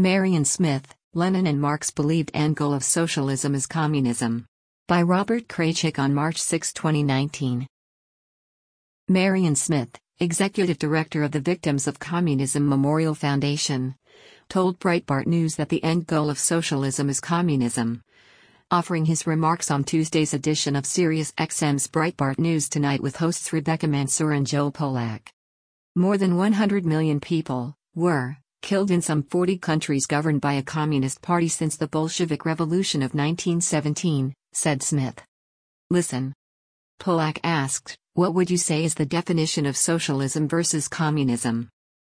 Marian Smith, Lenin and Marx believed end goal of socialism is communism. By Robert Kraychik on March 6, 2019. Marian Smith, executive director of the Victims of Communism Memorial Foundation, told Breitbart News that the end goal of socialism is communism. Offering his remarks on Tuesday's edition of SiriusXM's Breitbart News Tonight with hosts Rebecca Mansour and Joel Pollack. More than 100 million people were killed in some 40 countries governed by a communist party since the Bolshevik Revolution of 1917, said Smith. Listen. Pollack asked, what would you say is the definition of socialism versus communism?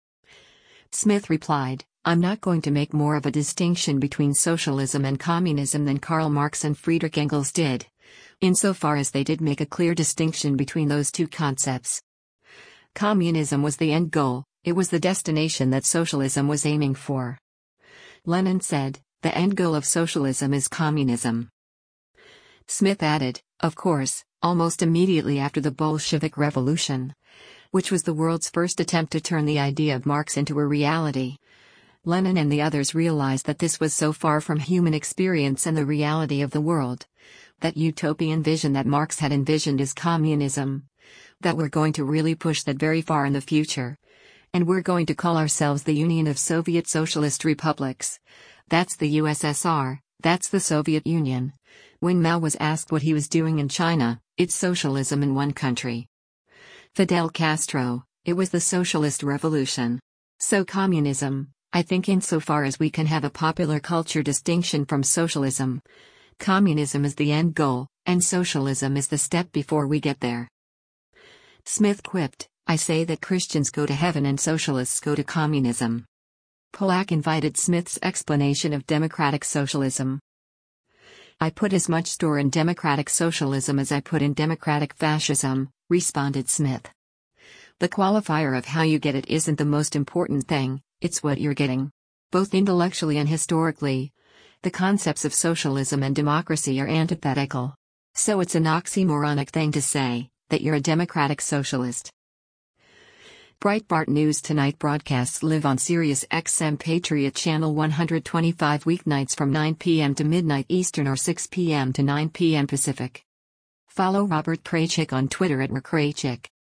Smith replied, I'm not going to make more of a distinction between socialism and communism than Karl Marx and Friedrich Engels did, insofar as they did make a clear distinction between those two concepts. Communism was the end goal, it was the destination that socialism was aiming for. Lenin said, the end goal of socialism is communism. Smith added, of course, almost immediately after the Bolshevik Revolution, which was the world's first attempt to turn the idea of Marx into a reality, Lenin and the others realized that this was so far from human experience and the reality of the world. That utopian vision that Marx had envisioned is communism. That we're going to really push that very far in the future. And we're going to call ourselves the Union of Soviet Socialist Republics. That's the USSR, that's the Soviet Union. When Mao was asked what he was doing in China, it's socialism in one country. Fidel Castro, it was the socialist revolution. So communism, I think insofar as we can have a popular culture distinction from socialism. Communism is the end goal, and socialism is the step before we get there. Smith quipped, I say that Christians go to heaven and socialists go to communism. Pollack invited Smith's explanation of democratic socialism. I put as much store in democratic socialism as I put in democratic fascism, responded Smith. The qualifier of how you get it isn't the most important thing, it's what you're getting. Both intellectually and historically, the concepts of socialism and democracy are antithetical. So it's an oxymoronic thing to say that you're a democratic socialist. Breitbart News Tonight broadcasts live on SiriusXM Patriot Channel 125 weeknights from 9 p.m. to midnight Eastern or 6 p.m. to 9 p.m. Pacific. Follow Robert Kraychik on Twitter @RKraychik.